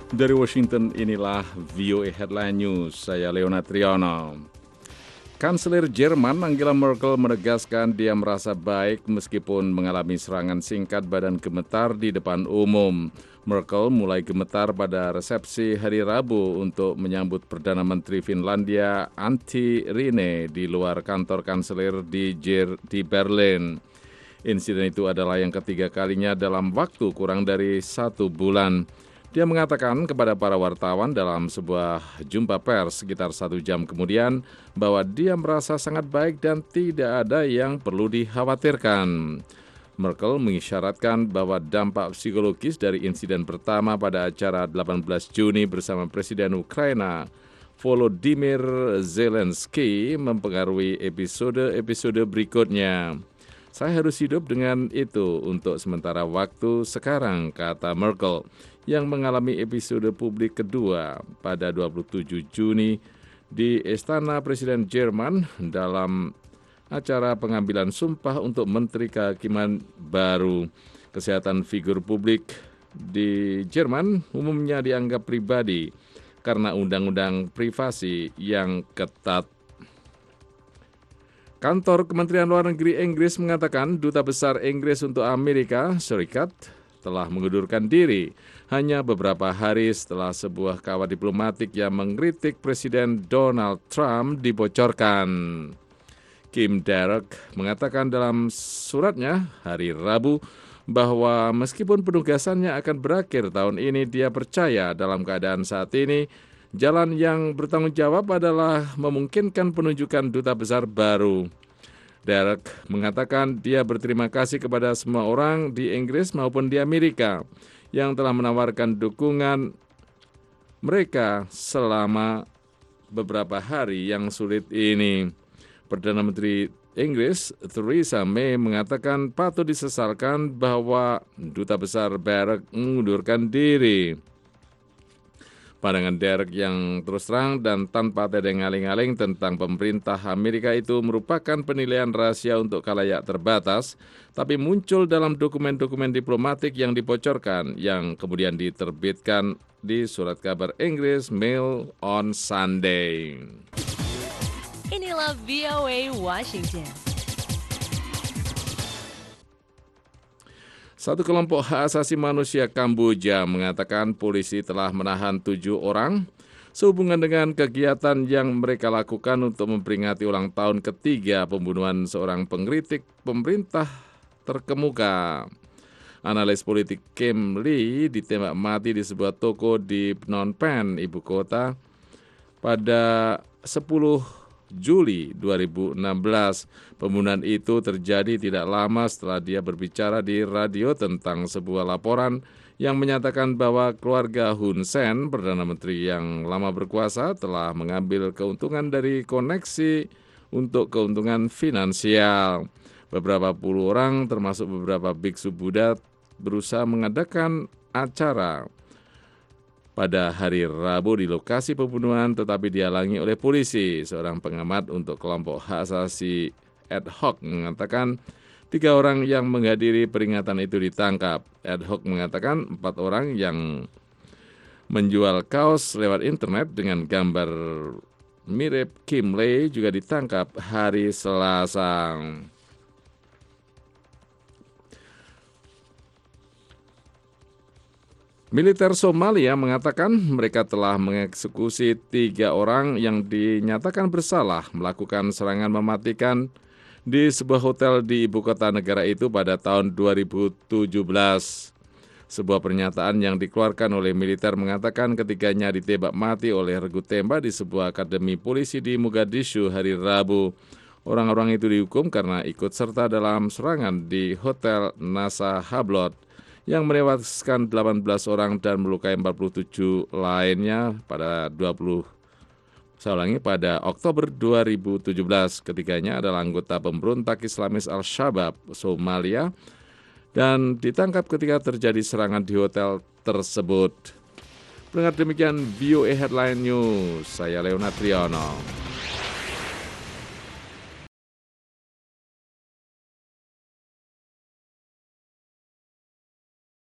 Dari Washington, inilah VOA Headline News. Saya Leonard Triono. Kanselir Jerman Angela Merkel menegaskan dia merasa baik meskipun mengalami serangan singkat badan gemetar di depan umum. Merkel mulai gemetar pada resepsi hari Rabu untuk menyambut Perdana Menteri Finlandia Antti Rinne di luar kantor kanselir di Berlin. Insiden itu adalah yang ketiga kalinya dalam waktu kurang dari 1 bulan. Dia mengatakan kepada para wartawan dalam sebuah jumpa pers sekitar 1 jam kemudian bahwa dia merasa sangat baik dan tidak ada yang perlu dikhawatirkan. Merkel mengisyaratkan bahwa dampak psikologis dari insiden pertama pada acara 18 Juni bersama Presiden Ukraina Volodymyr Zelensky mempengaruhi episode-episode berikutnya. Saya harus hidup dengan itu untuk sementara waktu sekarang, kata Merkel, yang mengalami episode publik kedua pada 27 Juni di Istana Presiden Jerman dalam acara pengambilan sumpah untuk Menteri Kehakiman baru. Kesehatan figur publik di Jerman umumnya dianggap pribadi karena undang-undang privasi yang ketat. Kantor Kementerian Luar Negeri Inggris mengatakan Duta Besar Inggris untuk Amerika Serikat telah mengundurkan diri hanya beberapa hari setelah sebuah kawat diplomatik yang mengkritik Presiden Donald Trump dibocorkan. Kim Darroch mengatakan dalam suratnya hari Rabu bahwa meskipun penugasannya akan berakhir tahun ini, dia percaya dalam keadaan saat ini jalan yang bertanggung jawab adalah memungkinkan penunjukan duta besar baru. Darroch mengatakan dia berterima kasih kepada semua orang di Inggris maupun di Amerika yang telah menawarkan dukungan mereka selama beberapa hari yang sulit ini. Perdana Menteri Inggris Theresa May mengatakan patut disesalkan bahwa Duta Besar Darroch mengundurkan diri. Pandangan Darroch yang terus terang dan tanpa tedeng aling-aling tentang pemerintah Amerika itu merupakan penilaian rahasia untuk khalayak terbatas, tapi muncul dalam dokumen-dokumen diplomatik yang dibocorkan, yang kemudian diterbitkan di surat kabar Inggris Mail on Sunday. Inilah VOA Washington. Satu kelompok hak asasi manusia Kamboja mengatakan polisi telah menahan 7 orang sehubungan dengan kegiatan yang mereka lakukan untuk memperingati ulang tahun ketiga pembunuhan seorang pengkritik pemerintah terkemuka. Analis politik Kim Lee ditembak mati di sebuah toko di Phnom Penh, ibu kota, pada 10 Juli 2016. Pembunuhan itu terjadi tidak lama setelah dia berbicara di radio tentang sebuah laporan yang menyatakan bahwa keluarga Hun Sen, Perdana Menteri yang lama berkuasa, telah mengambil keuntungan dari koneksi untuk keuntungan finansial. Beberapa puluh orang termasuk beberapa biksu Buddha berusaha mengadakan acara pada hari Rabu di lokasi pembunuhan tetapi dihalangi oleh polisi. Seorang pengamat untuk kelompok hak asasi ad hoc mengatakan 3 orang yang menghadiri peringatan itu ditangkap. Ad hoc mengatakan 4 orang yang menjual kaos lewat internet dengan gambar mirip Kim Lee juga ditangkap hari Selasa. Militer Somalia mengatakan mereka telah mengeksekusi 3 orang yang dinyatakan bersalah melakukan serangan mematikan di sebuah hotel di ibu kota negara itu pada tahun 2017. Sebuah pernyataan yang dikeluarkan oleh militer mengatakan ketiganya ditembak mati oleh regu tembak di sebuah akademi polisi di Mogadishu hari Rabu. Orang-orang itu dihukum karena ikut serta dalam serangan di Hotel Nasa Hablot yang menewaskan 18 orang dan melukai 47 lainnya pada pada Oktober 2017. Ketiganya adalah anggota pemberontak Islamis Al-Shabaab Somalia dan ditangkap ketika terjadi serangan di hotel tersebut. Pendengar, demikian VOA Headline News. Saya Leonard Triono.